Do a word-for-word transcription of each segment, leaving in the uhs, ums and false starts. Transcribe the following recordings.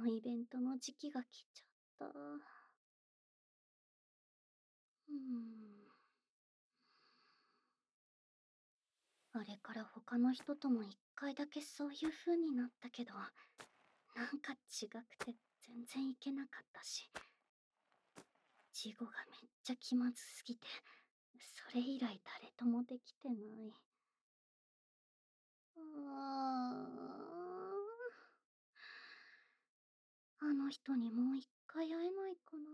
イベントの時期が来ちゃった。うーん。あれから他の人とも一回だけそういう風になったけど、なんか違くて全然いけなかったし、事後がめっちゃ気まずすぎて、それ以来誰ともできてない。うーん。あの人にもう一回会えないかな。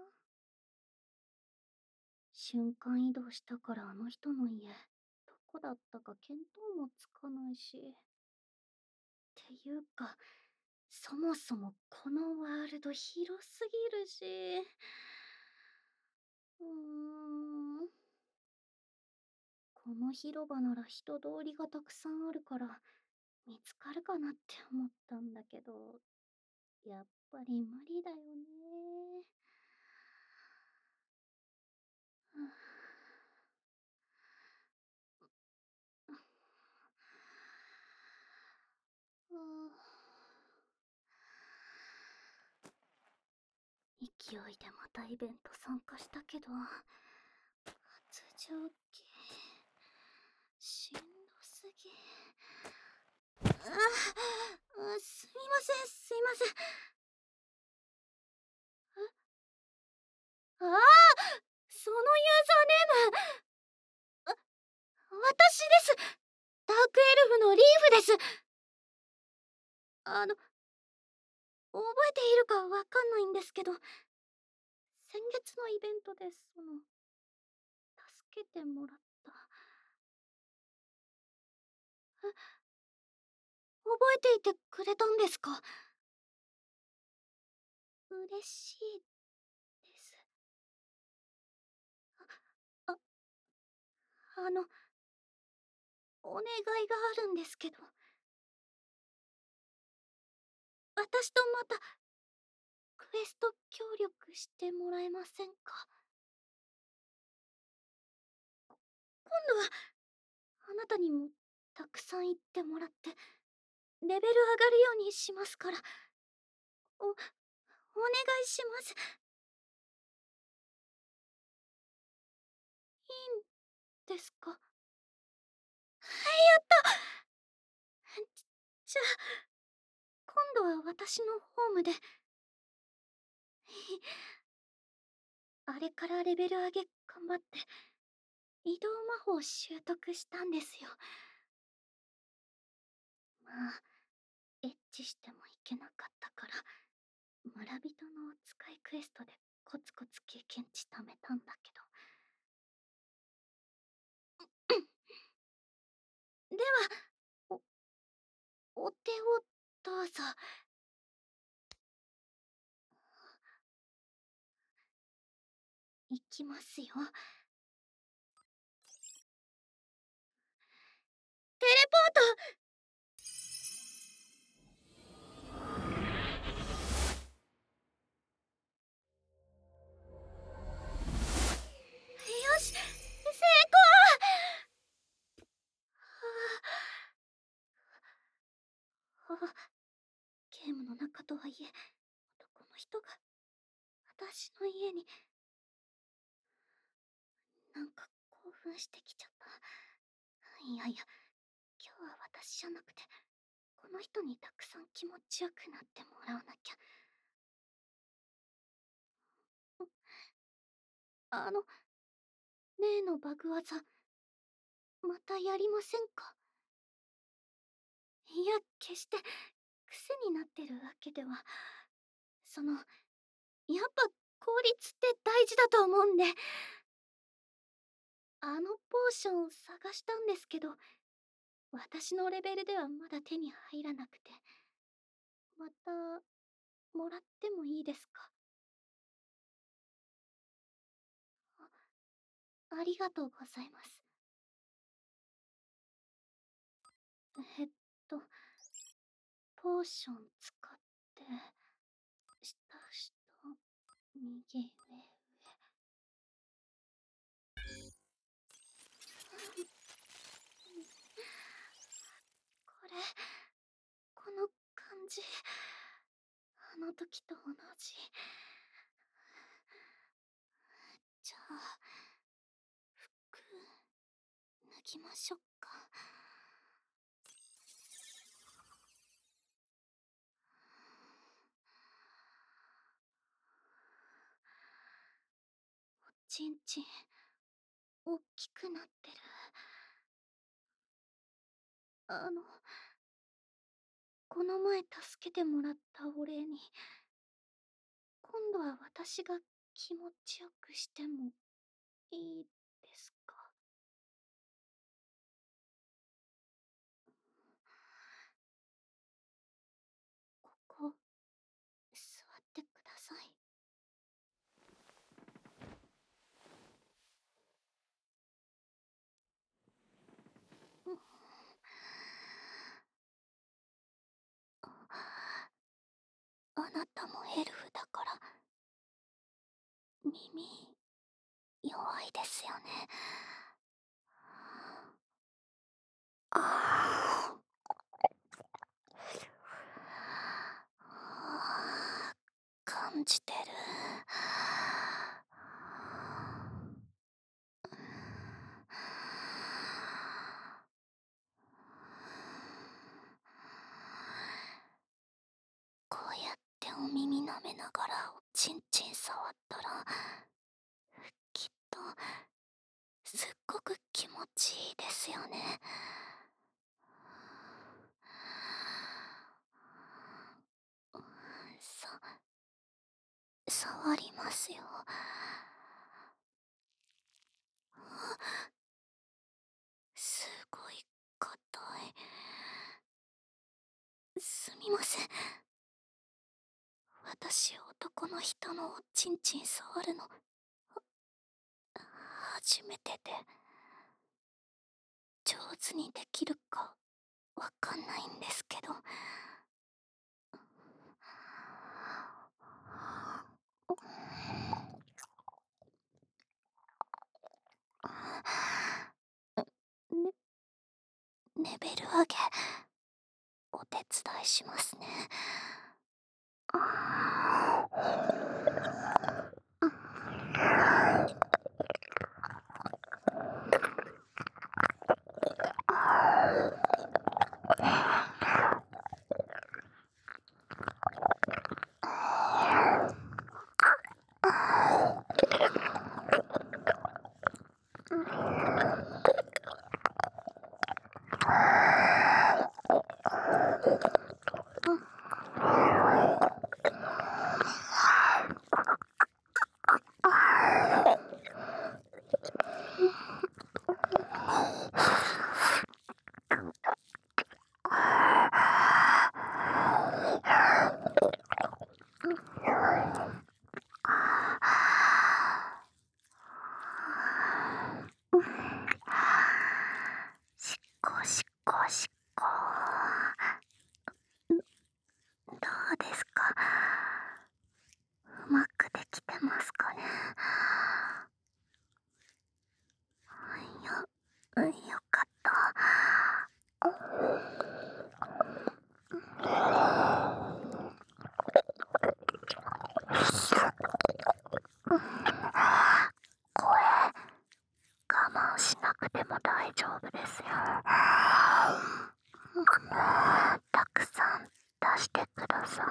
瞬間移動したからあの人の家、どこだったか見当もつかないし。っていうか、そもそもこのワールド広すぎるし。うーん。この広場なら人通りがたくさんあるから見つかるかなって思ったんだけど、やっぱり無理だよね。うん。勢いでまたイベント参加したけど、発情期しんどすぎ。ああ、すみません、すいません。ああ、そのユーザーネーム、あ、私です。ダークエルフのリーフです。あの、覚えているかわかんないんですけど、先月のイベントでその、助けてもらった。え、覚えていてくれたんですか？嬉しいです。あ、あの、お願いがあるんですけど、私とまたクエスト協力してもらえませんか？今度はあなたにもたくさん言ってもらってレベル上がるようにしますから、おお願いします。いいんですか？はい、やった。じじゃあ今度は私のホームで。あれからレベル上げ頑張って移動魔法習得したんですよ。まあエッチしてもいけなかったから村人のお使いクエストでコツコツ経験値貯めたんだけど。ではおお手をどうぞ。いきますよ。テレポート。よし、成功。はあ、ゲームの中とはいえ男の人が私の家に。なんか興奮してきちゃった。いやいや、今日は私じゃなくてこの人にたくさん気持ちよくなってもらわなきゃ。あの、例のバグ技またやりませんか？いや、決して癖になってるわけでは。その、やっぱ効率って大事だと思うんで。あのポーションを探したんですけど、私のレベルではまだ手に入らなくて。またもらってもいいですか？あ、ありがとうございます。えっと、ポーション使って下下右上上。これ、この感じ、あのの時と同じ。じゃあ、服、脱ぎましょっか。おちんちん、おっきくなってる。あの、この前助けてもらったお礼に、今度は私が気持ちよくしてもいいですか？ここ、座ってください。うんあなたもエルフだから耳弱いですよね。ああ感じてる。こうやってお耳舐めながらおちんちん触ったらきっとすっごく気持ちいいですよね。さ、触りますよ。すごい硬い。すみません。私男の人のおちんちん触るの初めてで上手にできるかわかんないんですけど。ね、レベル上げお手伝いしますね。しっこしっこしっこ。どうですか？うまくできてますかね？よ、よかった。声我慢しなくても大丈夫ですよ。たくさん出してくださ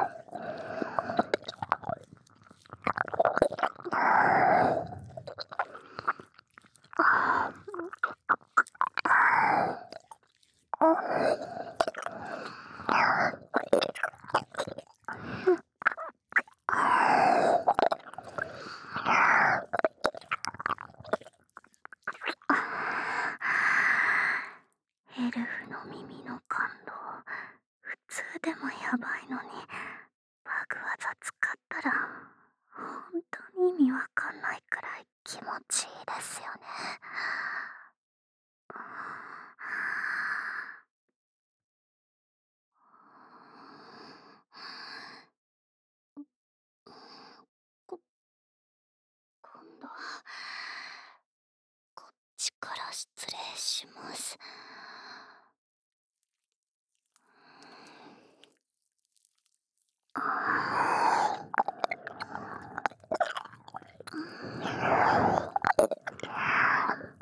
い。エルフの耳の感動普通でもやばいのにバグ技使ったら本当に意味わかんないくらい気持ちいいですよね。こ、今度はこっちから失礼します。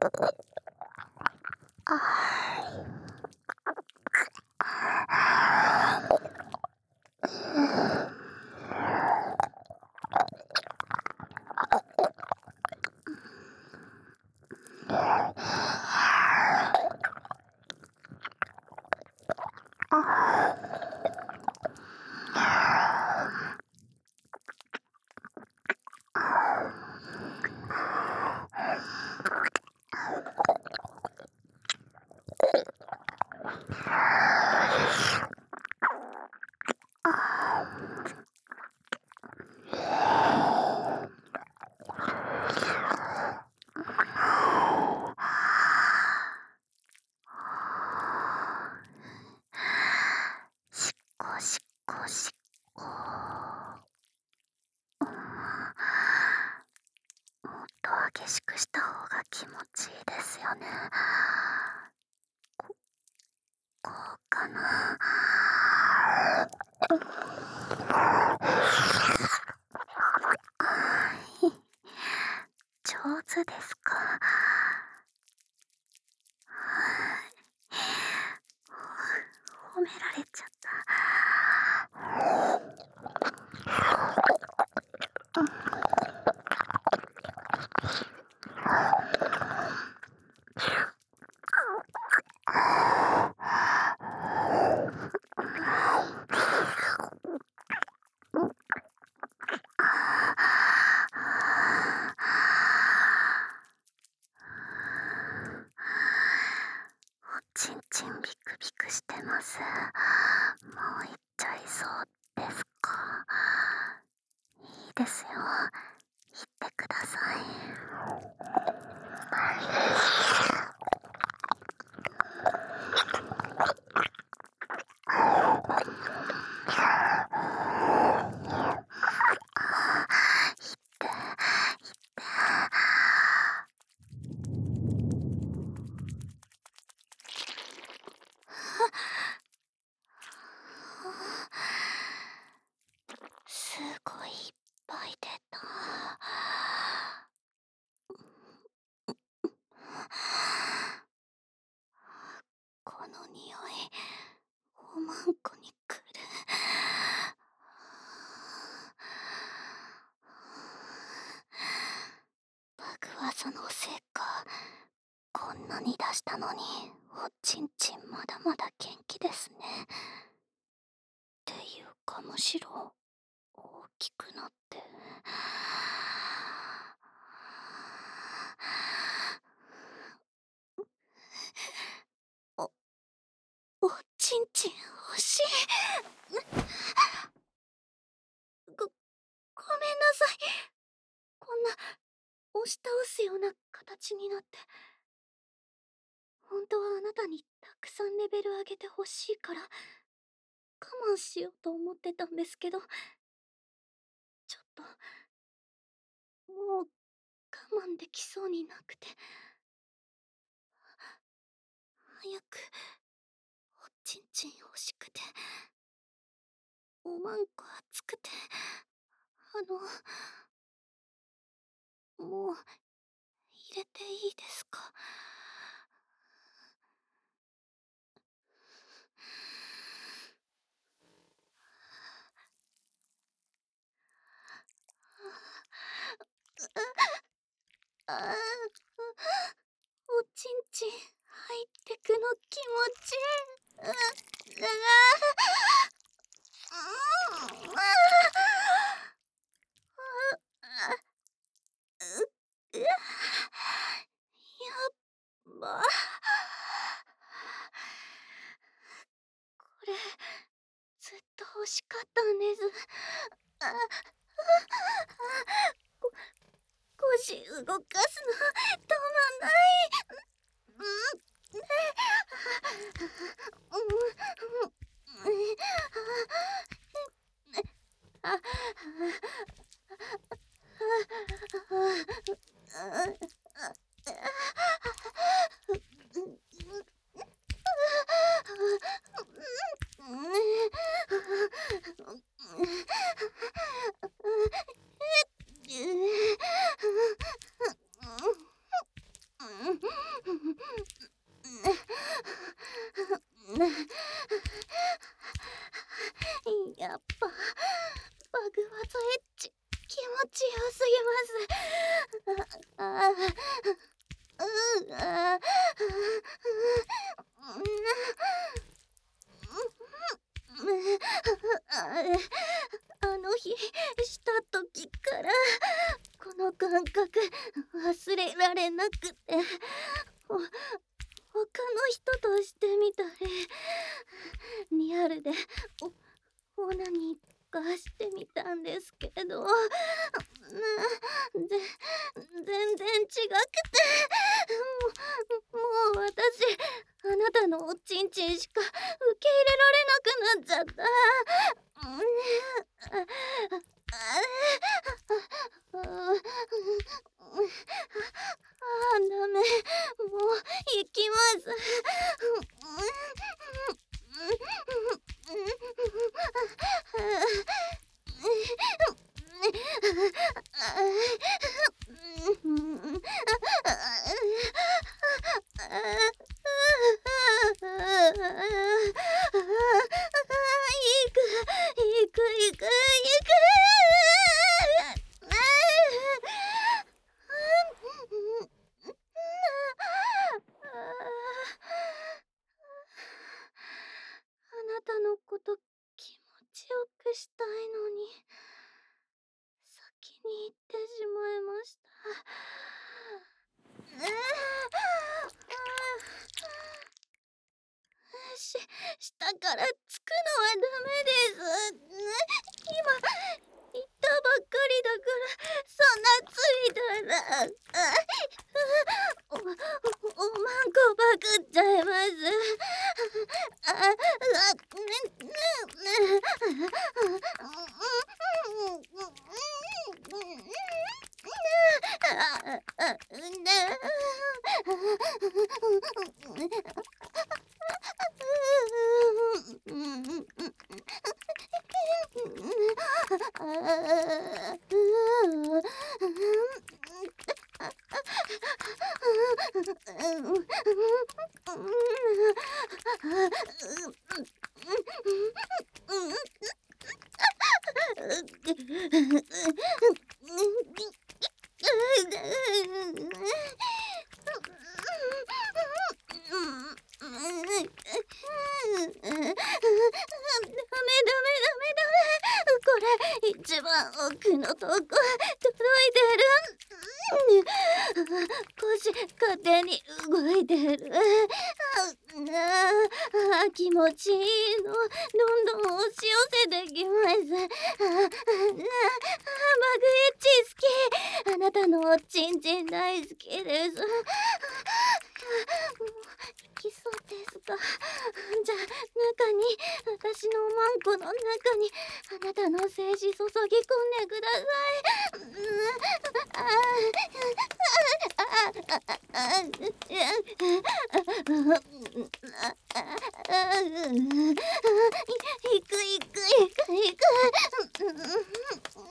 しっこしっこしっこ。もっと激しくした方が気持ちいいですよね。ここうかな。上手ですか？褒められちゃった。おちんちんビクビクしてます。もう行っちゃいそうですか？いいですよ。行ってください。すごいいっぱい出た。この匂い、おまんこにくる。バグ技のせいか、こんなに出したのにおちんちんまだまだ元気ですね。っていうかむしろ大きくなって。お、おちんちん欲しい。ご、ごめんなさい。こんな押し倒すような形になって。本当はあなたにたくさんレベル上げてほしいから我慢しようと思ってたんですけど、ちょっともう我慢できそうになくて。早くおちんちん欲しくて。おまんこ熱くて。あのもう入れていいですか？ああ、おちんちん入ってくの気持ちいい。う、うあ、うん、ああ、う、う、やっば。これずっと欲しかったんです。あ、あ、こ、腰動かすの止まんない。うん、ね、うん、うん、あ、 て、ほ他の人としてみたり、リアルでオオナニーがしてみたんですけど、なぜ全然違くて、もうもう私、あなたのおちんちんしか受け入れられなくなっちゃった。あああ、ダメ。もう行きます。行く、行く、行く、行く。あなたのこと気持ちよくしたいのに先に行ってしまいました。し下からつくのはダメです。今言ったばっかりだからそんなついたらおおおまんこパクっちゃいます。ああねねダメダメダメダメ。これ一番奥のとこ届いてる。腰勝手に動いてる。ああ、気持ちいいの。どんどん押し寄せてきます。ああ、マグエッチ好き。あなたのおちんちん大好きです。もう行きそうですが、じゃあ中に、私のマンコの中にあなたの精子注ぎ込んでください。ああ、行く行く行く行く。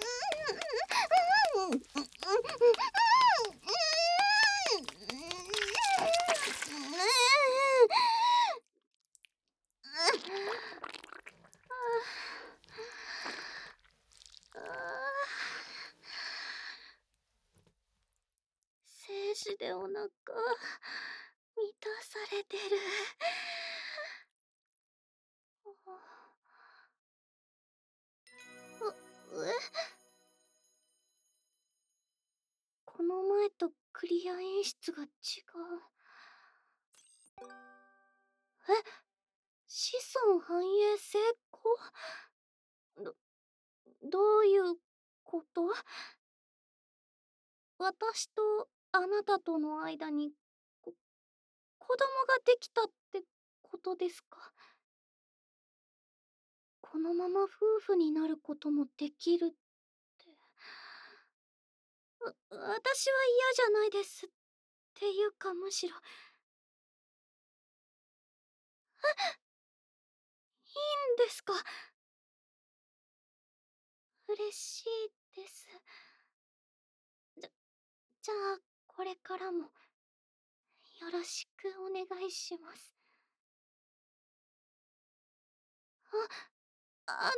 精子でお腹満たされてる。え、この前とクリア演出が違う。え、子孫繁栄成功？ど、どういうこと？私とあなたとの間にこ子供ができたってことですか？このまま夫婦になることもできるって。わ私は嫌じゃないです。っていうかむしろ、いいんですか？嬉しいです。じゃ、じゃあこれからもよろしくお願いします。あ、あの、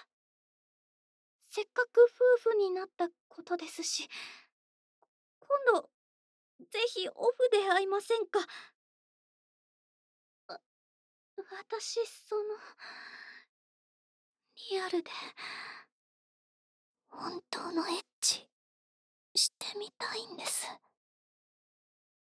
せっかく夫婦になったことですし、今度ぜひオフで会いませんか？あ、私そのリアルで本当のエッチしてみたいんです。